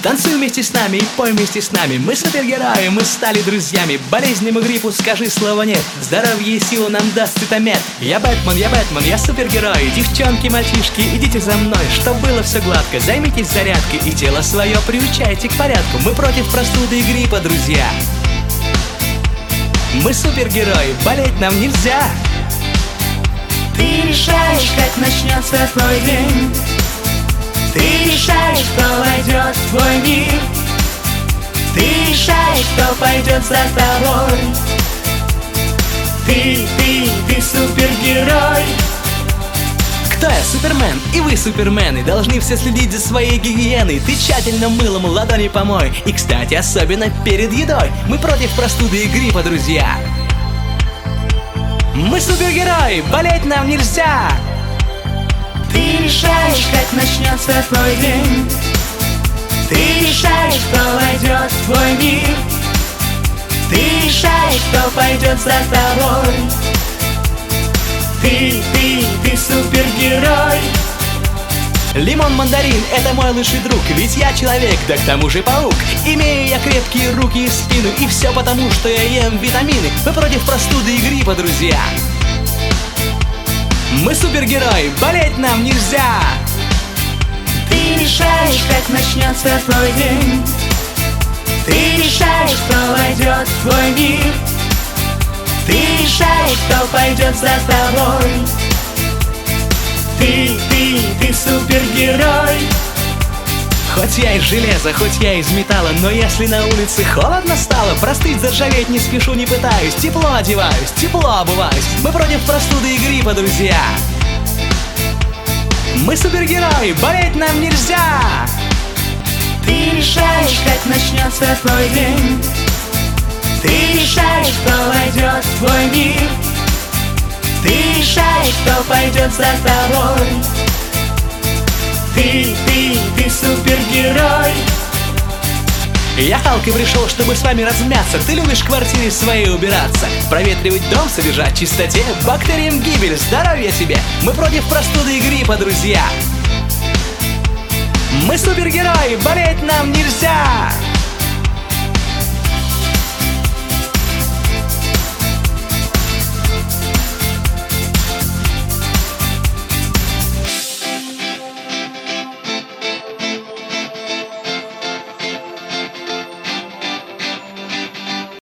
Танцуй вместе с нами и пой вместе с нами. Мы супергерои, мы стали друзьями. Болезням и гриппу скажи слова нет. Здоровье и силу нам даст цитомет. Я Бэтмен, я супергерой. Девчонки, мальчишки, идите за мной. Чтоб было все гладко, займитесь зарядкой и тело свое приучайте к порядку. Мы против простуды и гриппа, друзья. Мы супергерои, болеть нам нельзя. Ты решаешь, как начнется твой день. Ты решаешь, кто войдет в твой мир. Ты решаешь, кто пойдет за тобой. Ты супергерой. Кто я? Супермен, и вы супермены. Должны все следить за своей гигиеной. Ты тщательно мылом ладони помой. И, кстати, особенно перед едой. Мы против простуды и гриппа, друзья. Мы супергерои, болеть нам нельзя. Ты решаешь, как начнется твой день. Ты решаешь, кто войдет в твой мир. Ты решаешь, кто пойдет за тобой. Ты супергерой. Лимон, мандарин — это мой лучший друг. Ведь я человек, да к тому же паук. Имею я крепкие руки и спину. И все потому, что я ем витамины. Мы против простуды и гриппа, друзья. Мы супергерои, болеть нам нельзя. Ты решаешь, как начнется твой день. Ты решаешь, кто войдет в твой мир. Ты решаешь, кто пойдет за тобой. Ты супергерой. Хоть я из железа, хоть я из металла, но если на улице холодно стало, простыть, заржаветь не спешу, не пытаюсь. Тепло одеваюсь, тепло обуваюсь. Мы против простуды и гриппа, друзья. Мы супергерои, болеть нам нельзя. Ты решаешь, как начнется твой день. Ты решаешь, кто войдет в твой мир. Ты решаешь, кто пойдет за тобой. Ты супергерой. Я Халк и пришел, чтобы с вами размяться. Ты любишь в квартире своей убираться, проветривать дом, содержать в чистоте. Бактериям гибель, здоровья тебе. Мы против простуды и гриппа, друзья. Мы супергерои, болеть нам нельзя.